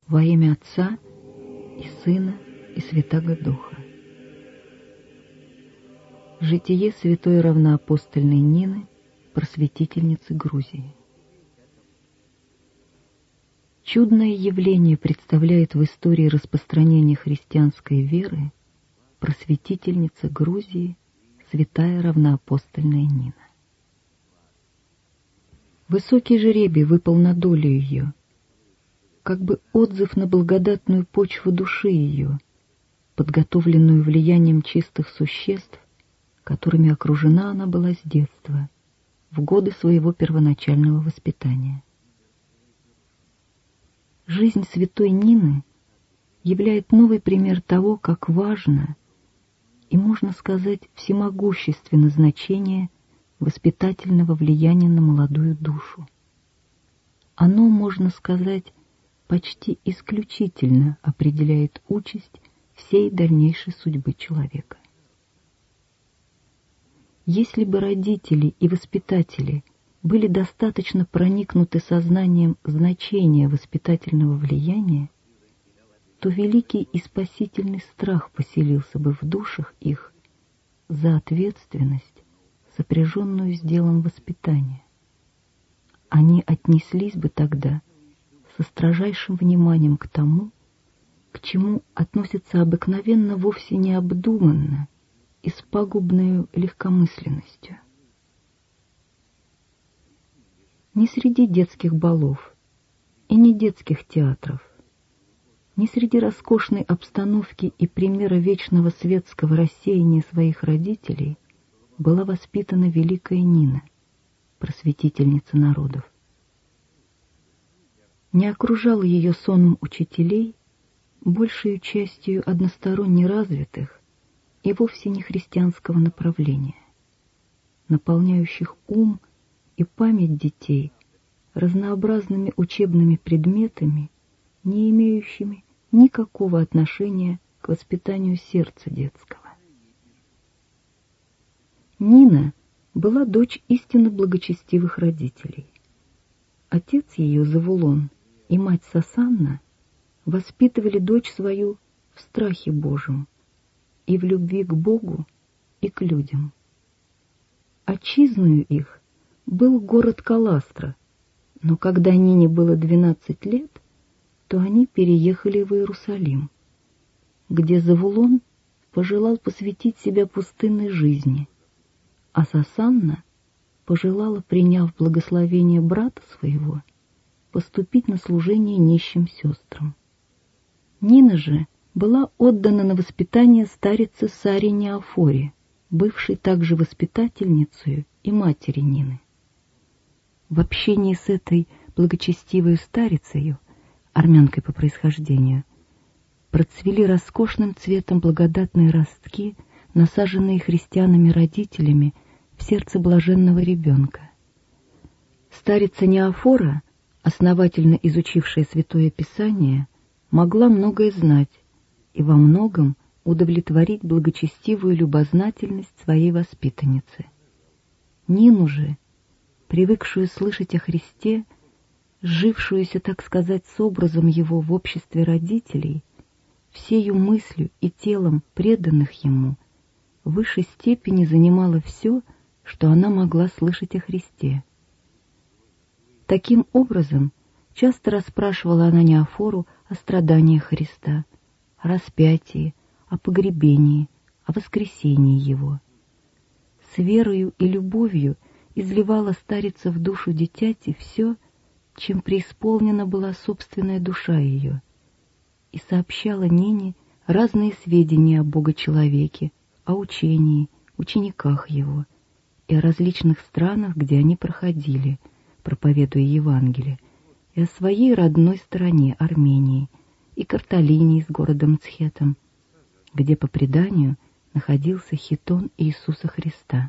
Во имя Отца и Сына и Святаго Духа. Житие святой равноапостольной Нины, просветительницы Грузии. Чудное явление представляет в истории распространения христианской веры просветительница Грузии, святая равноапостольная Нина. Высокий жребий выпал на долю ее, как бы отзыв на благодатную почву души ее, подготовленную влиянием чистых существ, которыми окружена она была с детства, в годы своего первоначального воспитания. Жизнь святой Нины является новый пример того, как важно и, можно сказать, всемогущественно значение воспитательного влияния на молодую душу. Оно, можно сказать, почти исключительно определяет участь всей дальнейшей судьбы человека. Если бы родители и воспитатели были достаточно проникнуты сознанием значения воспитательного влияния, то великий и спасительный страх поселился бы в душах их за ответственность, сопряженную с делом воспитания. Они отнеслись бы тогда со строжайшим вниманием к тому, к чему относятся обыкновенно вовсе необдуманно и с пагубною легкомысленностью. Ни среди детских балов и ни детских театров, ни среди роскошной обстановки и примера вечного светского рассеяния своих родителей была воспитана великая Нина, просветительница народов. Не окружало ее сонм учителей, большей частью односторонне развитых и вовсе не христианского направления, наполняющих ум и память детей разнообразными учебными предметами, не имеющими никакого отношения к воспитанию сердца детского. Нина была дочь истинно благочестивых родителей. Отец ее, Завулон, и мать Сасанна воспитывали дочь свою в страхе Божьем и в любви к Богу и к людям. Отчизною их был город Каластра, но когда Нине было 12 лет, то они переехали в Иерусалим, где Завулон пожелал посвятить себя пустынной жизни, а Сасанна пожелала, приняв благословение брата своего, поступить на служение нищим сестрам. Нина же была отдана на воспитание старице Саре Неофоре, бывшей также воспитательницей и матери Нины. В общении с этой благочестивой старицею, армянкой по происхождению, процвели роскошным цветом благодатные ростки, насаженные христианами-родителями в сердце блаженного ребенка. Старица Неофора, основательно изучившая Святое Писание, могла многое знать и во многом удовлетворить благочестивую любознательность своей воспитанницы. Нину же, привыкшую слышать о Христе, сжившуюся, так сказать, с образом Его в обществе родителей, всею мыслью и телом преданных Ему, в высшей степени занимало все, что она могла слышать о Христе. Таким образом, часто расспрашивала она Неофору о страданиях Христа, о распятии, о погребении, о воскресении Его. С верою и любовью изливала старица в душу дитяти все, чем преисполнена была собственная душа ее, и сообщала Нине разные сведения о Бога-человеке, о учении, учениках Его и о различных странах, где они проходили, проповедуя Евангелие, и о своей родной стороне Армении и Карталинии с городом Мцхетом, где, по преданию, находился хитон Иисуса Христа.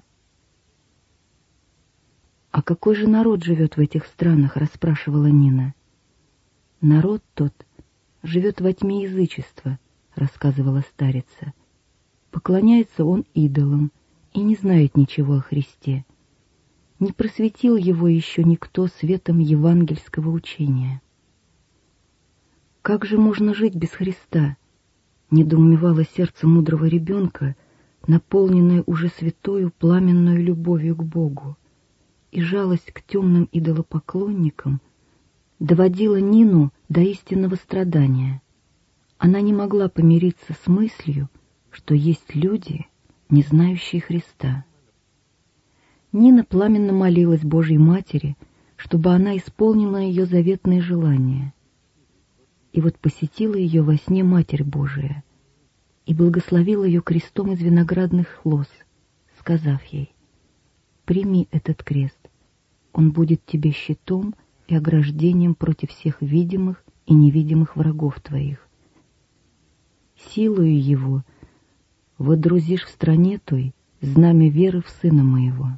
«А какой же народ живет в этих странах?» — расспрашивала Нина. «Народ тот живет во тьме язычества», — рассказывала старица. «Поклоняется он идолам и не знает ничего о Христе. Не просветил его еще никто светом евангельского учения. Как же можно жить без Христа? Недоумевало сердце мудрого ребенка, наполненное уже святою пламенную любовью к Богу, и жалость к темным идолопоклонникам доводила Нину до истинного страдания. Она не могла помириться с мыслью, что есть люди, не знающие Христа. Нина пламенно молилась Божьей Матери, чтобы она исполнила ее заветные желания. И вот посетила ее во сне Матерь Божия и благословила ее крестом из виноградных лоз, сказав ей: «Прими этот крест, он будет тебе щитом и ограждением против всех видимых и невидимых врагов твоих. Силою его водрузишь в стране той знамя веры в Сына моего».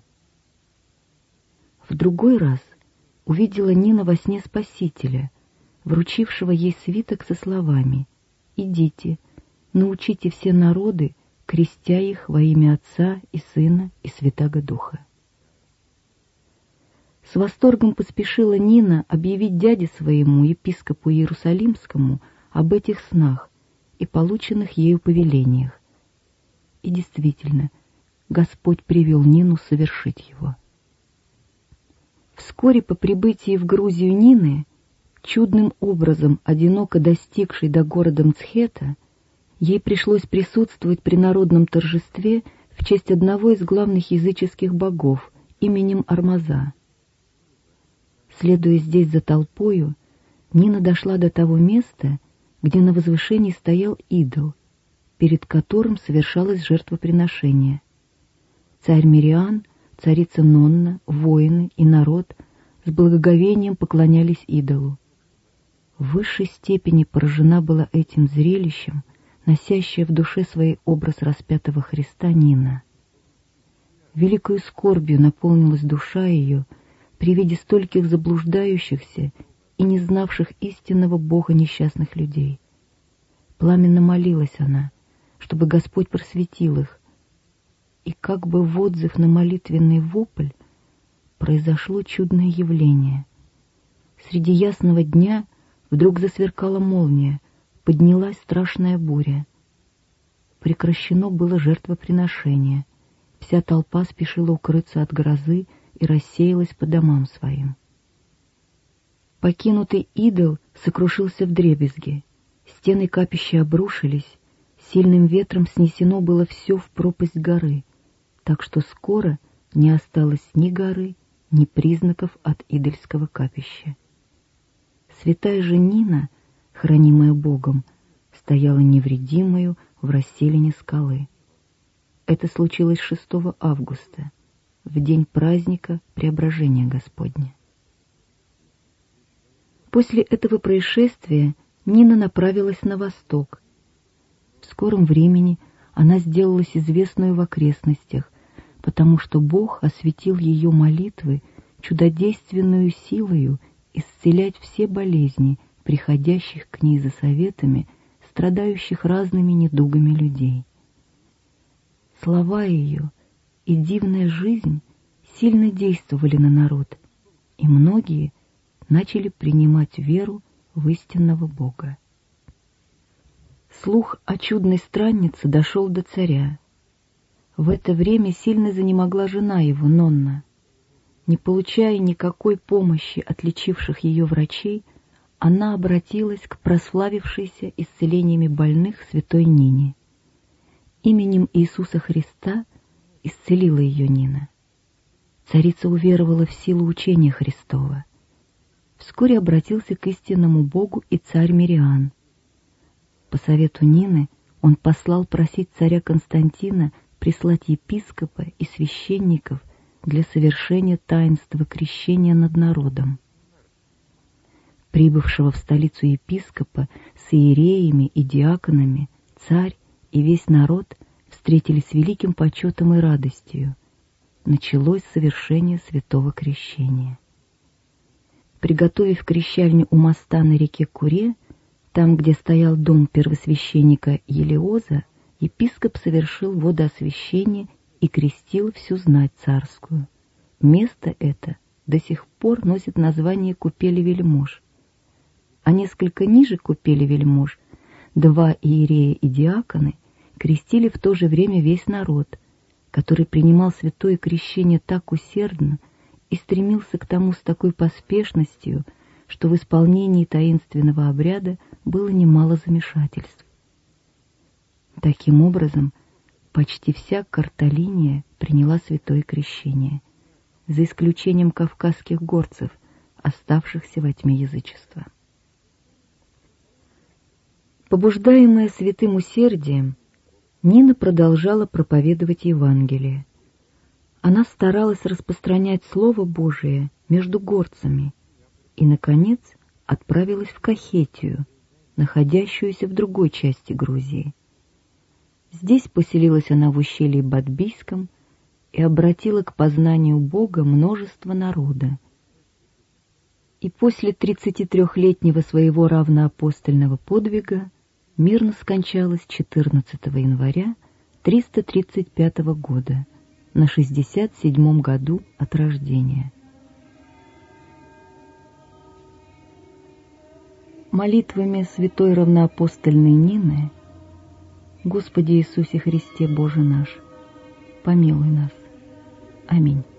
В другой раз увидела Нина во сне Спасителя, вручившего ей свиток со словами: «Идите, научите все народы, крестя их во имя Отца и Сына и Святаго Духа». С восторгом поспешила Нина объявить дяде своему, епископу Иерусалимскому, об этих снах и полученных ею повелениях. И действительно, Господь привел Нину совершить его. Вскоре по прибытии в Грузию Нины, чудным образом одиноко достигшей до города Мцхета, ей пришлось присутствовать при народном торжестве в честь одного из главных языческих богов именем Армаза. Следуя здесь за толпою, Нина дошла до того места, где на возвышении стоял идол, перед которым совершалось жертвоприношение. Царь Мириан, царица Нонна, воины и народ с благоговением поклонялись идолу. В высшей степени поражена была этим зрелищем, носящая в душе своей образ распятого Христа Нина. Великою скорбью наполнилась душа ее при виде стольких заблуждающихся и не знавших истинного Бога несчастных людей. Пламенно молилась она, чтобы Господь просветил их, и как бы в отзыв на молитвенный вопль произошло чудное явление. Среди ясного дня вдруг засверкала молния, поднялась страшная буря. Прекращено было жертвоприношение, вся толпа спешила укрыться от грозы и рассеялась по домам своим. Покинутый идол сокрушился вдребезги, стены капища обрушились, сильным ветром снесено было все в пропасть горы, так что скоро не осталось ни горы, ни признаков от идольского капища. Святая же Нина, хранимая Богом, стояла невредимою в расселине скалы. Это случилось 6 августа, в день праздника Преображения Господня. После этого происшествия Нина направилась на восток. В скором времени она сделалась известной в окрестностях, потому что Бог осветил ее молитвы чудодейственную силою исцелять все болезни, приходящих к ней за советами, страдающих разными недугами людей. Слова ее и дивная жизнь сильно действовали на народ, и многие начали принимать веру в истинного Бога. Слух о чудной страннице дошел до царя. В это время сильно занемогла жена его, Нонна. Не получая никакой помощи от лечивших ее врачей, она обратилась к прославившейся исцелениями больных святой Нине. Именем Иисуса Христа исцелила ее Нина. Царица уверовала в силу учения Христова. Вскоре обратился к истинному Богу и царь Мириан. По совету Нины он послал просить царя Константина прислать епископа и священников для совершения таинства крещения над народом. Прибывшего в столицу епископа с иереями и диаконами царь и весь народ встретили с великим почетом и радостью. Началось совершение святого крещения. Приготовив крещальню у моста на реке Куре, там, где стоял дом первосвященника Елеоза, епископ совершил водоосвящение и крестил всю знать царскую. Место это до сих пор носит название Купели Вельмож. а несколько ниже купели вельмож, 2 иерея и диаконы крестили в то же время весь народ, который принимал святое крещение так усердно и стремился к тому с такой поспешностью, что в исполнении таинственного обряда было немало замешательств. Таким образом, почти вся Карталиния приняла святое крещение, за исключением кавказских горцев, оставшихся во тьме язычества. Побуждаемая святым усердием, Нина продолжала проповедовать Евангелие. Она старалась распространять Слово Божие между горцами и, наконец, отправилась в Кахетию, находящуюся в другой части Грузии. Здесь поселилась она в ущелье Бадбийском и обратила к познанию Бога множество народа. И после 33-летнего своего равноапостольного подвига мирно скончалась 14 января 335 года, на 67-м году от рождения. Молитвами святой равноапостольной Нины: Господи Иисусе Христе, Боже наш, помилуй нас. Аминь.